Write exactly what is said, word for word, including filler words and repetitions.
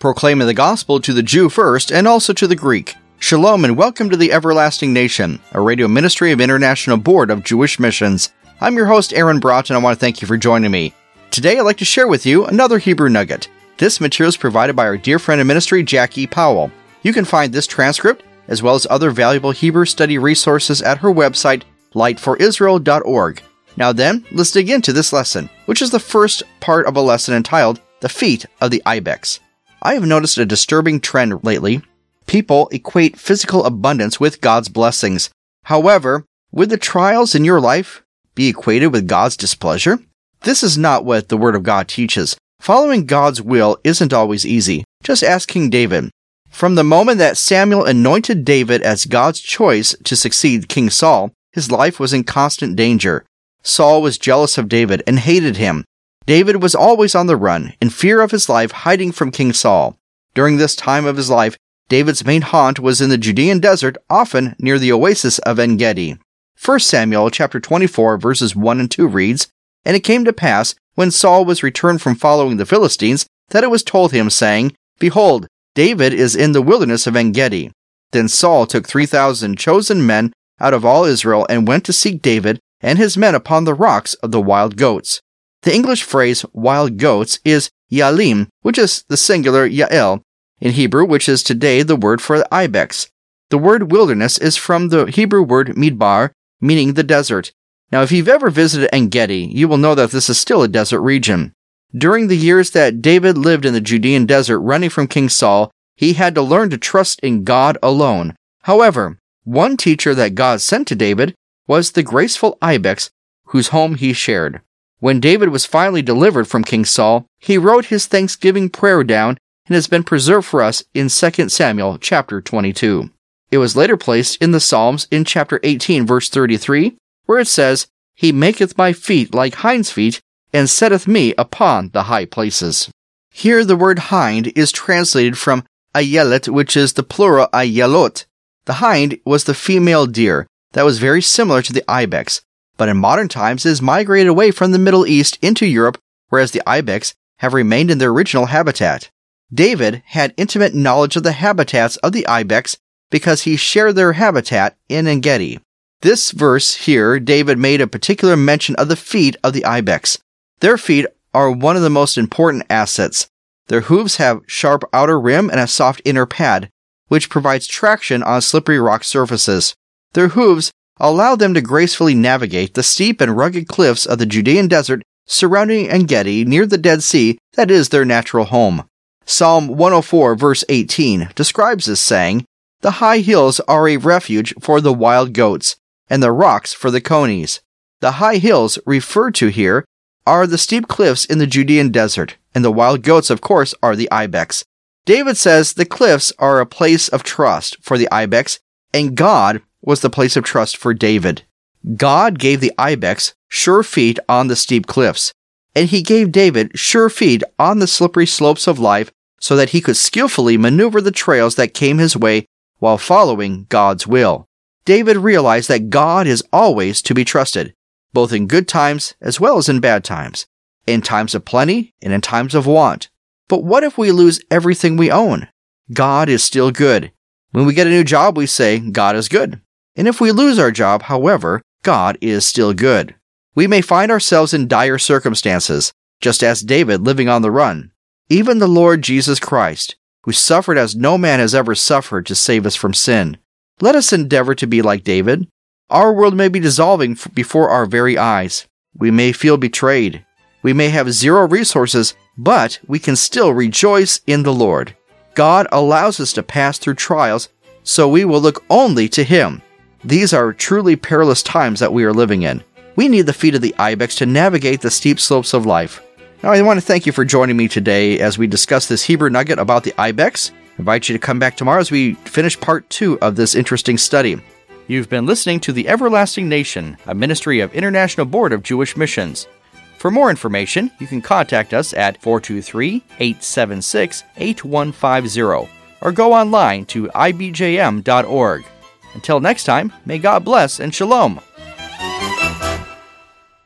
proclaiming the gospel to the Jew first and also to the Greek. Shalom and welcome to the Everlasting Nation, a radio ministry of International Board of Jewish Missions. I'm your host, Aaron Broughton, and I want to thank you for joining me. Today, I'd like to share with you another Hebrew nugget. This material is provided by our dear friend in ministry, Jackie Powell. You can find this transcript, as well as other valuable Hebrew study resources at her website, light for israel dot org. Now then, let's dig into this lesson, which is the first part of a lesson entitled, The Feet of the Ibex. I have noticed a disturbing trend lately. People equate physical abundance with God's blessings. However, would the trials in your life be equated with God's displeasure? This is not what the Word of God teaches. Following God's will isn't always easy. Just ask King David. From the moment that Samuel anointed David as God's choice to succeed King Saul, his life was in constant danger. Saul was jealous of David and hated him. David was always on the run, in fear of his life, hiding from King Saul. During this time of his life, David's main haunt was in the Judean desert, often near the oasis of En-Gedi. First Samuel chapter twenty-four, verses one and two reads, "And it came to pass, when Saul was returned from following the Philistines, that it was told him, saying, Behold, David is in the wilderness of En-Gedi. Then Saul took three thousand chosen men out of all Israel and went to seek David and his men upon the rocks of the wild goats." The English phrase wild goats is yalim, which is the singular yael, in Hebrew, which is today the word for the ibex. The word wilderness is from the Hebrew word midbar, meaning the desert. Now, if you've ever visited En-Gedi, you will know that this is still a desert region. During the years that David lived in the Judean desert running from King Saul, he had to learn to trust in God alone. However, one teacher that God sent to David was the graceful ibex, whose home he shared. When David was finally delivered from King Saul, he wrote his thanksgiving prayer down and has been preserved for us in Second Samuel chapter twenty-two. It was later placed in the Psalms in chapter eighteen, verse thirty-three, where it says, He maketh my feet like hinds' feet, and setteth me upon the high places. Here the word hind is translated from ayelet, which is the plural ayelot. The hind was the female deer that was very similar to the ibex, but in modern times has migrated away from the Middle East into Europe, whereas the ibex have remained in their original habitat. David had intimate knowledge of the habitats of the ibex because he shared their habitat in En-Gedi. This verse here, David made a particular mention of the feet of the ibex. Their feet are one of the most important assets. Their hooves have sharp outer rim and a soft inner pad, which provides traction on slippery rock surfaces. Their hooves allow them to gracefully navigate the steep and rugged cliffs of the Judean desert surrounding En-Gedi near the Dead Sea that is their natural home. Psalm one oh four, verse eighteen, describes this, saying, The high hills are a refuge for the wild goats, and the rocks for the conies. The high hills referred to here are the steep cliffs in the Judean desert, and the wild goats, of course, are the ibex. David says the cliffs are a place of trust for the ibex, and God was the place of trust for David. God gave the ibex sure feet on the steep cliffs, and he gave David sure feet on the slippery slopes of life so that he could skillfully maneuver the trails that came his way while following God's will. David realized that God is always to be trusted, both in good times as well as in bad times, in times of plenty and in times of want. But what if we lose everything we own? God is still good. When we get a new job, we say, God is good. And if we lose our job, however, God is still good. We may find ourselves in dire circumstances, just as David living on the run. Even the Lord Jesus Christ, who suffered as no man has ever suffered to save us from sin. Let us endeavor to be like David. Our world may be dissolving before our very eyes. We may feel betrayed. We may have zero resources, but we can still rejoice in the Lord. God allows us to pass through trials, so we will look only to Him. These are truly perilous times that we are living in. We need the feet of the ibex to navigate the steep slopes of life. Now, I want to thank you for joining me today as we discuss this Hebrew nugget about the ibex. I invite you to come back tomorrow as we finish part two of this interesting study. You've been listening to The Everlasting Nation, a ministry of International Board of Jewish Missions. For more information, you can contact us at four two three, eight seven six, eight one five zero or go online to i b j m dot org. Until next time, may God bless and shalom.